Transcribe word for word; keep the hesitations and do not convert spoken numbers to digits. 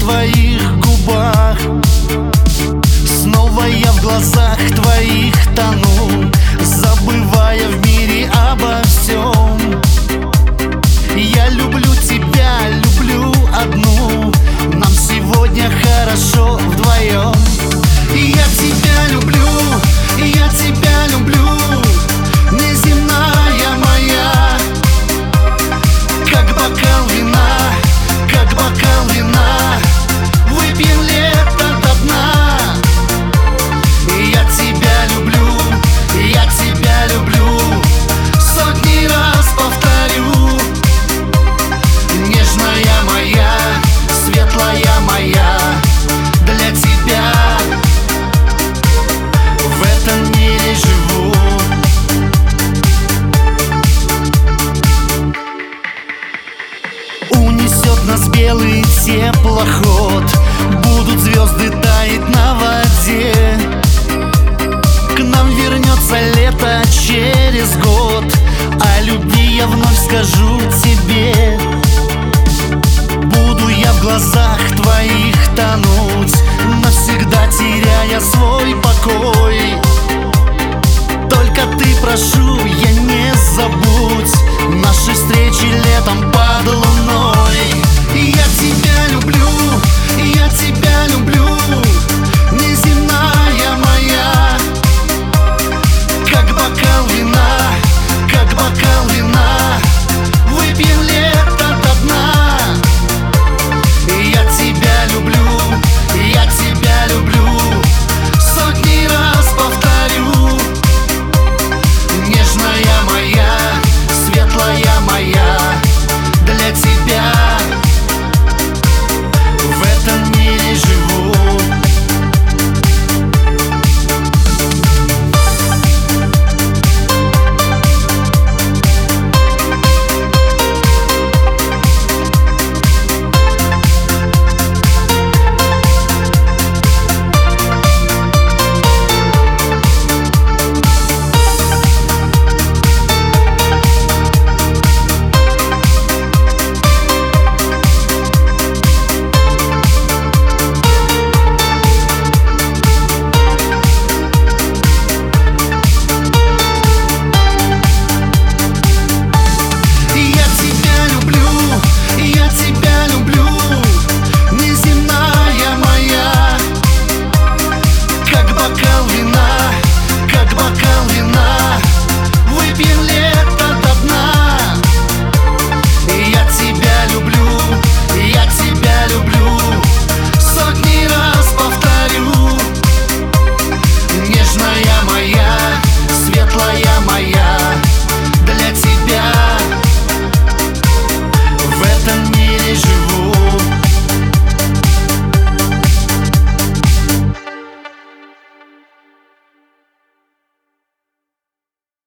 твоих губах. Снова я в глазах твоих тону, забывая в мире обо всем. Я люблю тебя, люблю одну, нам сегодня хорошо вдвоем. Я тебя люблю, я тебя люблю, неземная моя. Как бокал вина, как бокал вина, выпьем лето до дна. Я тебя люблю, я тебя люблю, сотни раз повторю. Нежная моя, светлая моя, для тебя в этом мире живу. Унесет нас белый теплоход, будут звезды таять на воде. К нам вернется лето через год, о любви я вновь скажу тебе. Буду я в глазах твоих тонуть, навсегда теряя свой покой. Только ты, прошу, я не забуду.